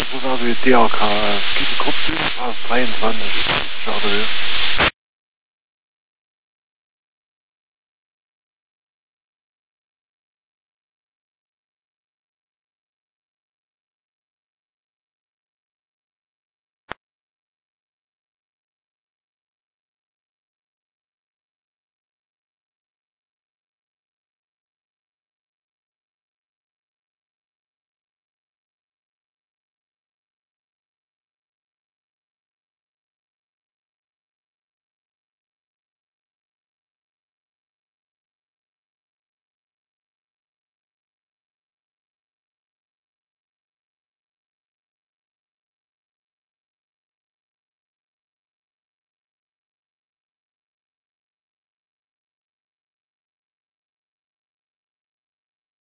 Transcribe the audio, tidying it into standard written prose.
so aus wie DRK. Es gibt ein Kurzfilm, Phase 23. Schade.